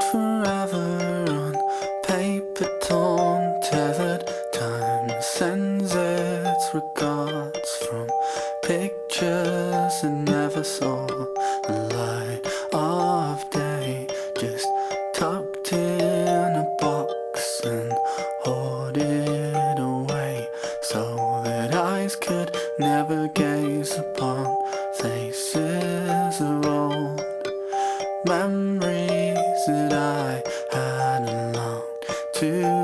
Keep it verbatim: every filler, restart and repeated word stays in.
forever on paper torn, tethered. Time sends its regards from pictures that never saw the light of day, just tucked in a box and hoarded away, so that eyes could never gaze upon faces of old, memories that I had longed to